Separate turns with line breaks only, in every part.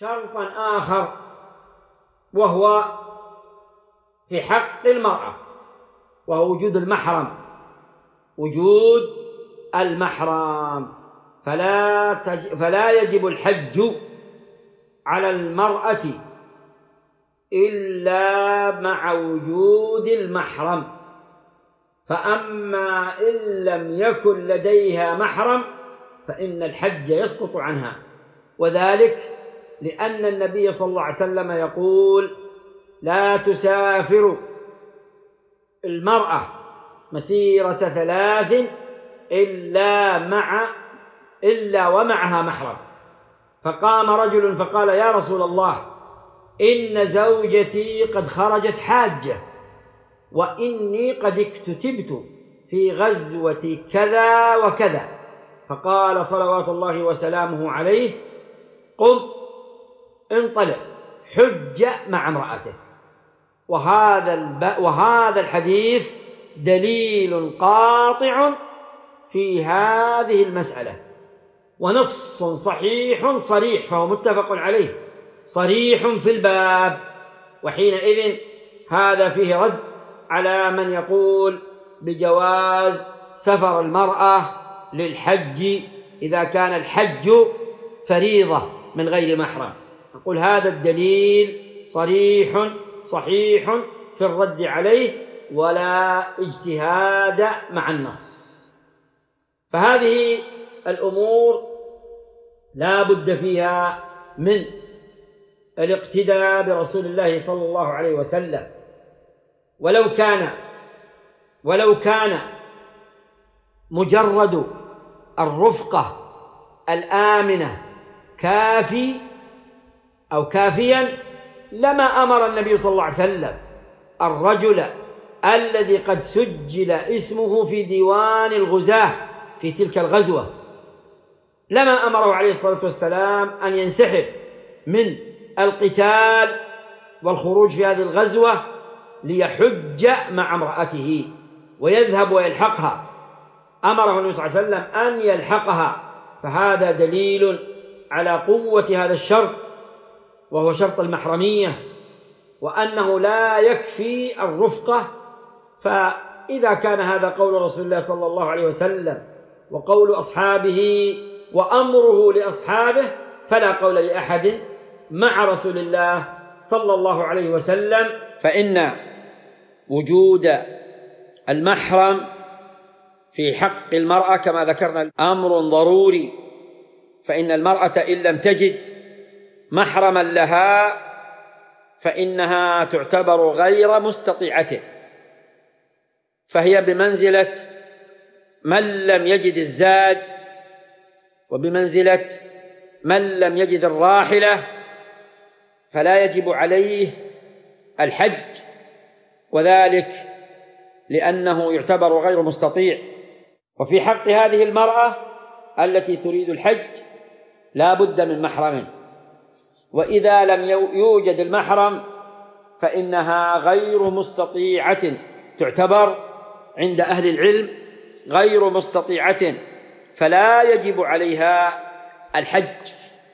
شرطا آخر وهو في حق المرأة، وهو وجود المحرم. وجود المحرم، فلا يجب الحج على المرأة إلا مع وجود المحرم. فأما إن لم يكن لديها محرم فإن الحج يسقط عنها، وذلك لأن النبي صلى الله عليه وسلم يقول: لا تسافر المرأة مسيرة 3 إلا ومعها محرم. فقام رجل فقال: يا رسول الله، إن زوجتي قد خرجت حاجة، وإني قد اكتتبت في غزوة كذا وكذا. فقال صلوات الله وسلامه عليه: قم انطلق حج مع امرأته. وهذا الحديث دليل قاطع في هذه المسألة، ونص صحيح صريح، فهو متفق عليه صريح في الباب. وحينئذ هذا فيه رد على من يقول بجواز سفر المرأة للحج إذا كان الحج فريضة من غير محرم. نقول هذا الدليل صريح صحيح في الرد عليه، ولا اجتهاد مع النص. فهذه الأمور لا بد فيها من الاقتداء برسول الله صلى الله عليه وسلم. ولو كان مجرد الرفقة الآمنة كافي أو كافيا لما أمر النبي صلى الله عليه وسلم الرجل الذي قد سجل اسمه في ديوان الغزاة في تلك الغزوة، لما أمره عليه الصلاة والسلام أن ينسحب من القتال والخروج في هذه الغزوة ليحج مع امرأته ويذهب ويلحقها. أمره النبي صلى الله عليه وسلم أن يلحقها، فهذا دليل على قوة هذا الشرط، وهو شرط المحرمية، وأنه لا يكفي الرفقة. فإذا كان هذا قول رسول الله صلى الله عليه وسلم وقول أصحابه وأمره لأصحابه، فلا قول لأحد مع رسول الله صلى الله عليه وسلم. فإن وجود المحرم في حق المرأة كما ذكرنا أمر ضروري، فإن المرأة إن لم تجد محرما لها فإنها تعتبر غير مستطيعته، فهي بمنزلة من لم يجد الزاد، وبمنزلة من لم يجد الراحلة، فلا يجب عليه الحج، وذلك لأنه يعتبر غير مستطيع. وفي حق هذه المرأة التي تريد الحج لا بد من محرم، وإذا لم يوجد المحرم فإنها غير مستطيعة، تعتبر عند أهل العلم غير مستطيعة، فلا يجب عليها الحج،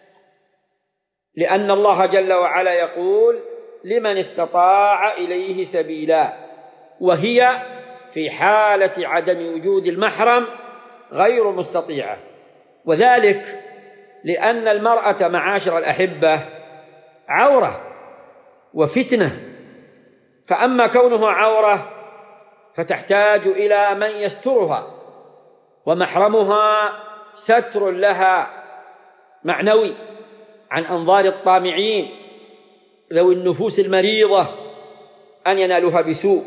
لأن الله جل وعلا يقول: لمن استطاع إليه سبيلا، وهي في حالة عدم وجود المحرم غير مستطيعة. وذلك لأن المرأة معاشر الأحبة عورة وفتنة، فأما كونها عورة فتحتاج إلى من يسترها، ومحرمها ستر لها معنوي عن أنظار الطامعين ذوي النفوس المريضة أن ينالوها بسوء.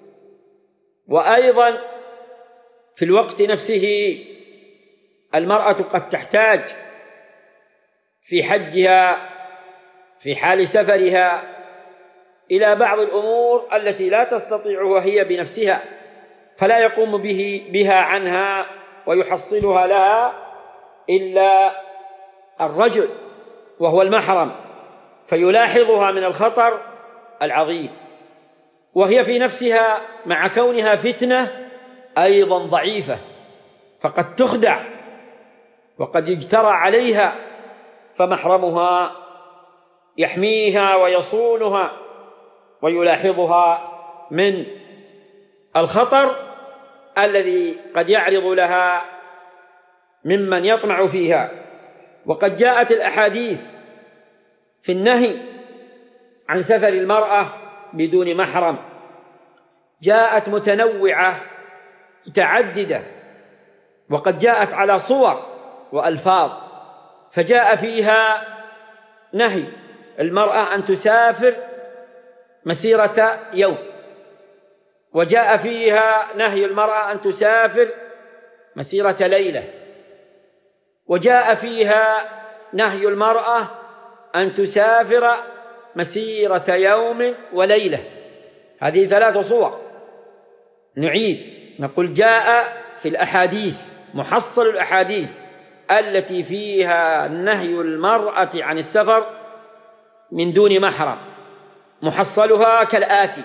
وأيضا في الوقت نفسه المرأة قد تحتاج في حجها في حال سفرها إلى بعض الأمور التي لا تستطيعها هي بنفسها، فلا يقوم بها عنها ويحصلها لها إلا الرجل وهو المحرم، فيلاحظها من الخطر العظيم. وهي في نفسها مع كونها فتنة أيضا ضعيفة، فقد تخدع وقد يجترى عليها، فمحرمها يحميها ويصونها ويلاحظها من الخطر الذي قد يعرض لها ممن يطمع فيها. وقد جاءت الأحاديث في النهي عن سفر المرأة بدون محرم، جاءت متنوعة متعددة، وقد جاءت على صور وألفاظ، فجاء فيها نهي المرأة أن تسافر مسيرة يوم، وجاء فيها نهي المرأة أن تسافر مسيرة ليلة، وجاء فيها نهي المرأة أن تسافر مسيرة يوم وليلة. هذه 3 صور. نعيد نقول جاء في الأحاديث محصل الأحاديث التي فيها نهي المرأة عن السفر من دون محرم، محصلها كالآتي: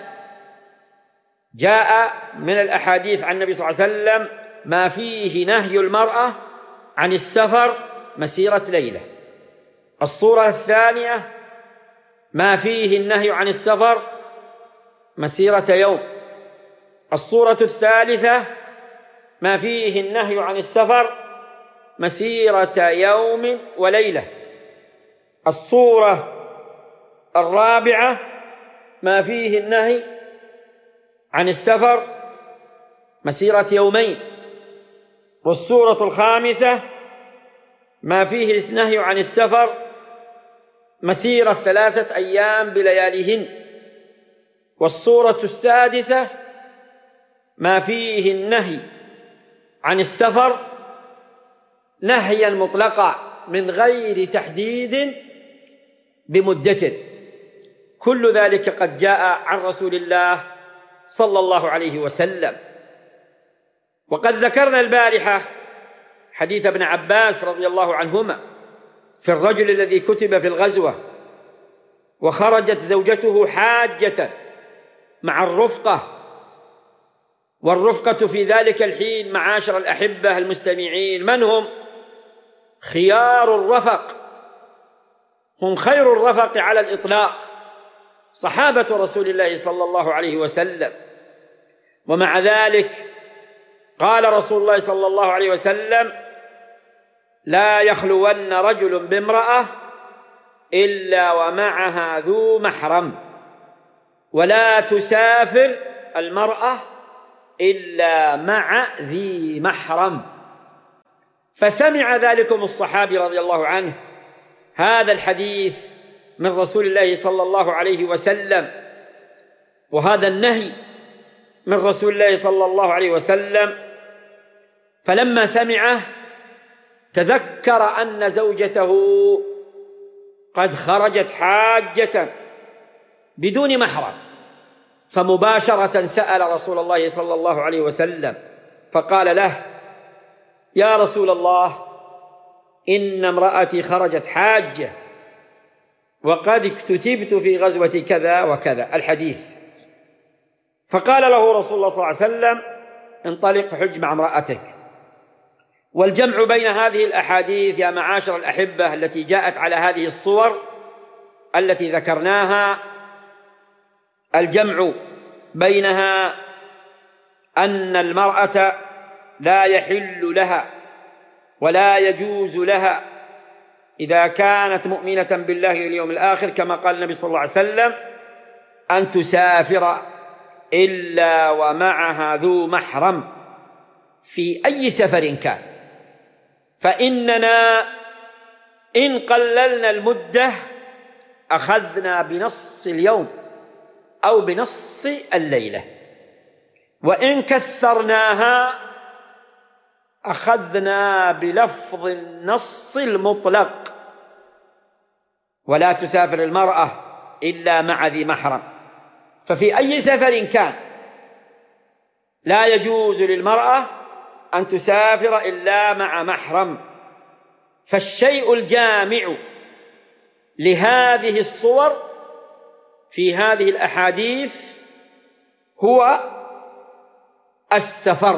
جاء من الأحاديث عن النبي صلى الله عليه وسلم ما فيه نهي المرأة عن السفر مسيرة ليلة. الصورة الثانية ما فيه النهي عن السفر مسيرة يوم. الصورة الثالثة ما فيه النهي عن السفر مسيرة يوم وليلة. الصورة الرابعة ما فيه النهي عن السفر مسيرة يومين. والصورة الخامسة ما فيه النهي عن السفر مسيرة 3 أيام بلياليهن. والصورة السادسة ما فيه النهي عن السفر نهيا مطلقا من غير تحديد بمدة. كل ذلك قد جاء عن رسول الله صلى الله عليه وسلم. وقد ذكرنا البارحة حديث ابن عباس رضي الله عنهما في الرجل الذي كتب في الغزوة وخرجت زوجته حاجة مع الرفقة، والرفقة في ذلك الحين معاشر الأحبة المستمعين من هم؟ خيار الرفق، هم خير الرفق على الإطلاق، صحابة رسول الله صلى الله عليه وسلم. ومع ذلك قال رسول الله صلى الله عليه وسلم: لا يخلون رجل بامرأة إلا ومعها ذو محرم، ولا تسافر المرأة إلا مع ذي محرم. فسمع ذلكم الصحابي رضي الله عنه هذا الحديث من رسول الله صلى الله عليه وسلم، وهذا النهي من رسول الله صلى الله عليه وسلم، فلما سمعه تذكر أن زوجته قد خرجت حاجة بدون محرم، فمباشرة سأل رسول الله صلى الله عليه وسلم فقال له: يا رسول الله، إن امرأتي خرجت حاجة وقد اكتتبت في غزوة كذا وكذا الحديث. فقال له رسول الله صلى الله عليه وسلم: انطلق فحج مع امرأتك. والجمع بين هذه الأحاديث يا معاشر الأحبة التي جاءت على هذه الصور التي ذكرناها، الجمع بينها أن المرأة لا يحل لها ولا يجوز لها إذا كانت مؤمنة بالله واليوم الآخر كما قال النبي صلى الله عليه وسلم أن تسافر إلا ومعها ذو محرم في أي سفر كان. فإننا إن قللنا المدة أخذنا بنص اليوم أو بنص الليلة، وإن كثرناها أخذنا بلفظ النص المطلق: ولا تسافر المرأة إلا مع ذي محرم. ففي أي سفر كان لا يجوز للمرأة أن تسافر إلا مع محرم. فالشيء الجامع لهذه الصور في هذه الأحاديث هو السفر،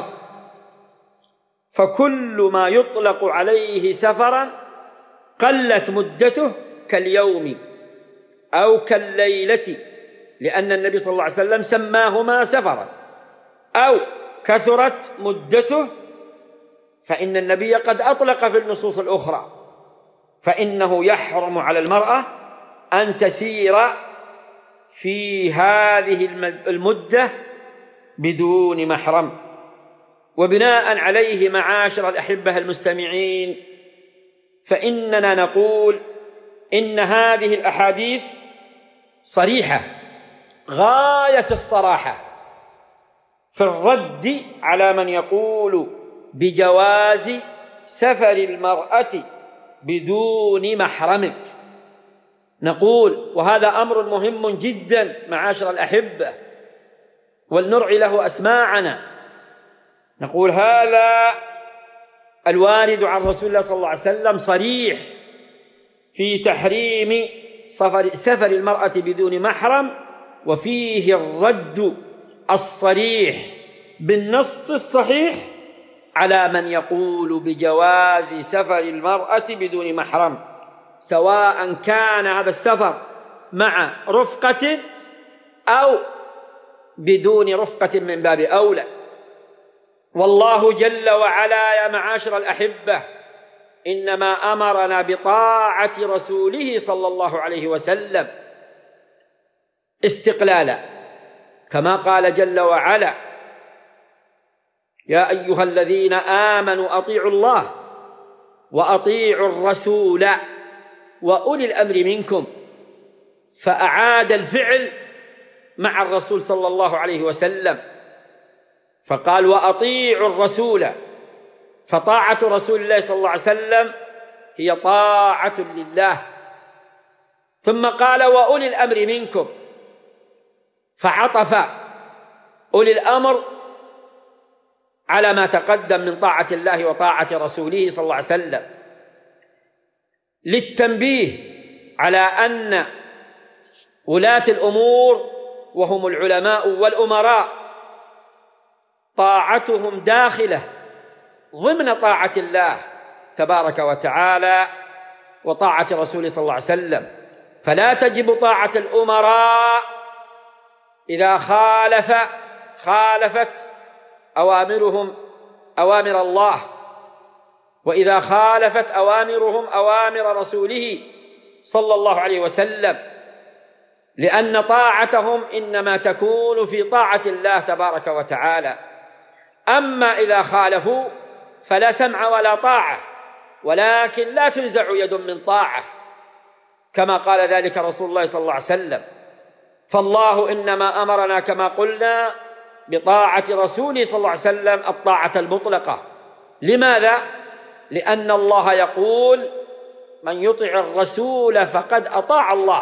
فكل ما يطلق عليه سفرا قلت مدته كاليوم أو كالليلة، لأن النبي صلى الله عليه وسلم سماهما سفرا، أو كثرت مدته، فإن النبي قد أطلق في النصوص الأخرى، فإنه يحرم على المرأة أن تسير في هذه المدة بدون محرم. وبناء عليه معاشر الأحبة المستمعين، فإننا نقول إن هذه الأحاديث صريحة غاية الصراحة في الرد على من يقول بجواز سفر المرأة بدون محرم. نقول وهذا أمر مهم جدا معاشر الأحبة، ولنرعي له أسماعنا. نقول هذا الوارد عن رسول الله صلى الله عليه وسلم صريح في تحريم سفر المرأة بدون محرم، وفيه الرد الصريح بالنص الصحيح على من يقول بجواز سفر المرأة بدون محرم، سواء كان هذا السفر مع رفقة أو بدون رفقة من باب أولى. والله جل وعلا يا معاشر الأحبة إنما أمرنا بطاعة رسوله صلى الله عليه وسلم استقلالا، كما قال جل وعلا: يا أيها الذين آمنوا أطيعوا الله وأطيعوا الرسول وأولي الأمر منكم، فأعاد الفعل مع الرسول صلى الله عليه وسلم، فقال: وأطيعوا الرسول، فطاعة رسول الله صلى الله عليه وسلم هي طاعة لله. ثم قال: وأولي الأمر منكم، فعطف أولي الأمر على ما تقدم من طاعة الله وطاعة رسوله صلى الله عليه وسلم، للتنبيه على أن ولاة الأمور وهم العلماء والأمراء طاعتهم داخلة ضمن طاعة الله تبارك وتعالى وطاعة رسوله صلى الله عليه وسلم، فلا تجب طاعة الأمراء إذا خالفت أوامرهم أوامر الله، وإذا خالفت أوامرهم أوامر رسوله صلى الله عليه وسلم، لأن طاعتهم إنما تكون في طاعة الله تبارك وتعالى. أما إذا خالفوا فلا سمع ولا طاعة، ولكن لا تنزع يد من طاعة، كما قال ذلك رسول الله صلى الله عليه وسلم. فالله إنما أمرنا كما قلنا بطاعة رسوله صلى الله عليه وسلم الطاعة المطلقة. لماذا؟ لأن الله يقول: من يطع الرسول فقد أطاع الله،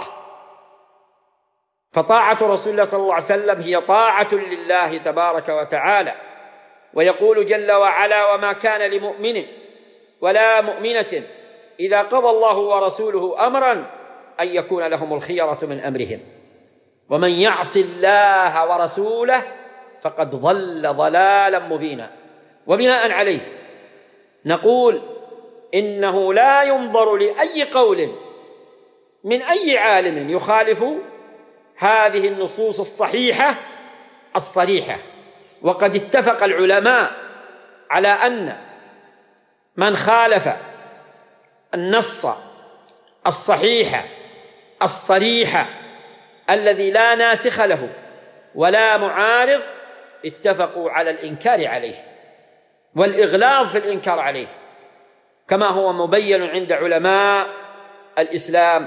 فطاعة رسول الله صلى الله عليه وسلم هي طاعة لله تبارك وتعالى. ويقول جل وعلا: وما كان لمؤمن ولا مؤمنة إذا قضى الله ورسوله أمرا أن يكون لهم الخيرة من أمرهم، ومن يعص الله ورسوله فقد ضل ضلالا مبينا. وبناء عليه نقول إنه لا ينظر لأي قول من أي عالم يخالف هذه النصوص الصحيحة الصريحة. وقد اتفق العلماء على أن من خالف النص الصحيح الصريح الذي لا ناسخ له ولا معارض اتفقوا على الإنكار عليه والإغلاظ في الإنكار عليه، كما هو مبين عند علماء الإسلام.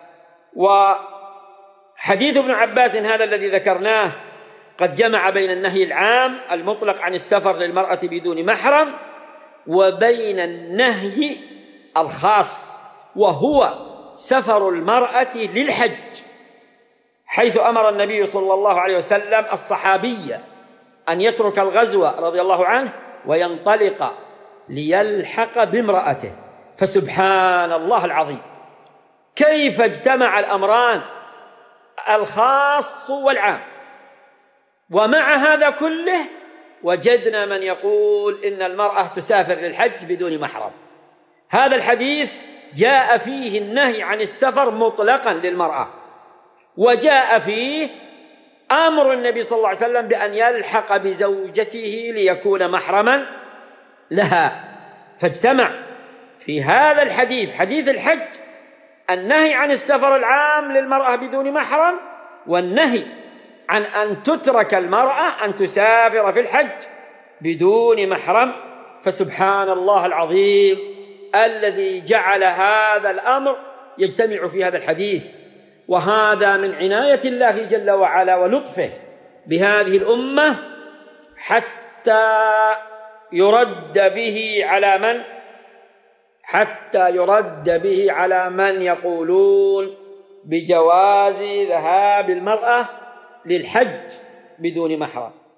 وحديث ابن عباس هذا الذي ذكرناه قد جمع بين النهي العام المطلق عن السفر للمرأة بدون محرم وبين النهي الخاص وهو سفر المرأة للحج، حيث أمر النبي صلى الله عليه وسلم الصحابي أن يترك الغزو رضي الله عنه وينطلق ليلحق بامرأته. فسبحان الله العظيم، كيف اجتمع الأمران الخاص والعام! ومع هذا كله وجدنا من يقول إن المرأة تسافر للحج بدون محرم. هذا الحديث جاء فيه النهي عن السفر مطلقا للمرأة، وجاء فيه أمر النبي صلى الله عليه وسلم بأن يلحق بزوجته ليكون محرما لها، فاجتمع في هذا الحديث، حديث الحج، النهي عن السفر العام للمرأة بدون محرم، والنهي عن أن تترك المرأة أن تسافر في الحج بدون محرم. فسبحان الله العظيم الذي جعل هذا الأمر يجتمع في هذا الحديث، وهذا من عناية الله جل وعلا ولطفه بهذه الأمة حتى يرد به على من يقولون بجواز ذهاب المرأة للحج بدون محرم.